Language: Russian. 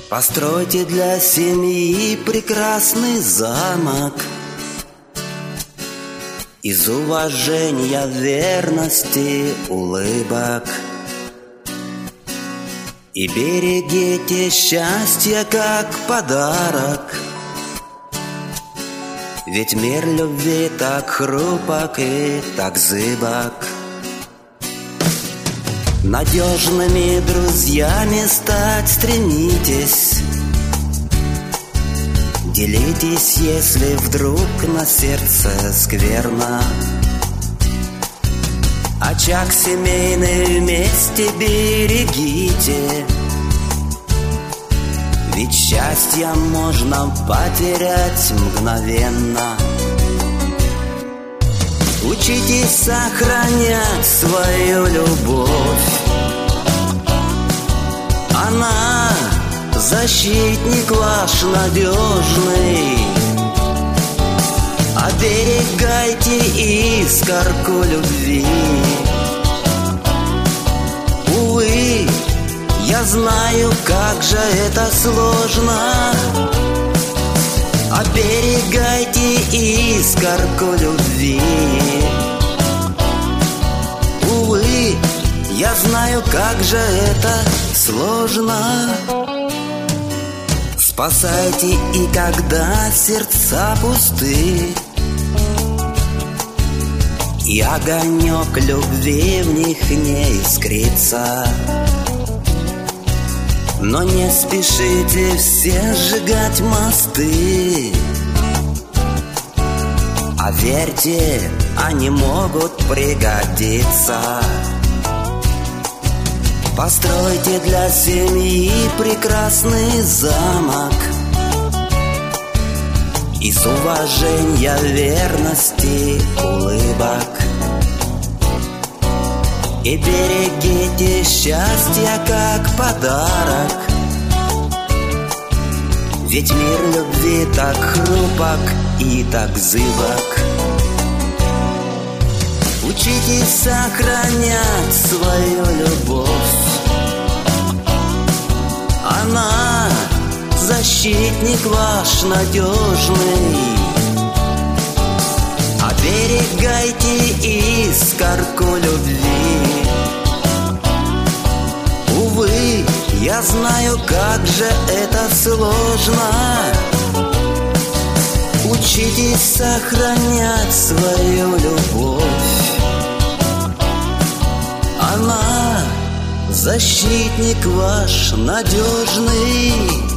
Постройте для семьи прекрасный замок из уважения, верности, улыбок. И берегите счастье как подарок, ведь мир любви так хрупок и так зыбок. Надежными друзьями стать стремитесь, делитесь, если вдруг на сердце скверно. Очаг семейный вместе берегите, ведь счастье можно потерять мгновенно. Учитесь сохранять свою любовь, она защитник ваш надежный. Оберегайте искорку любви. Увы, я знаю, как же это сложно. Оберегайте искорку любви. Увы, я знаю, как же это сложно. Спасайте и когда сердца пусты, и огонек любви в них не искрится. Но не спешите все сжигать мосты, а верьте, они могут пригодиться. Постройте для семьи прекрасный замок из уважения, верности, улыбок. И берегите счастье как подарок, ведь мир любви так хрупок и так зыбок. Учитесь сохранять свою любовь, она защитник ваш надежный. Оберегайте искорку любви. Увы, я знаю, как же это сложно. Учитесь сохранять свою любовь, она защитник ваш надежный.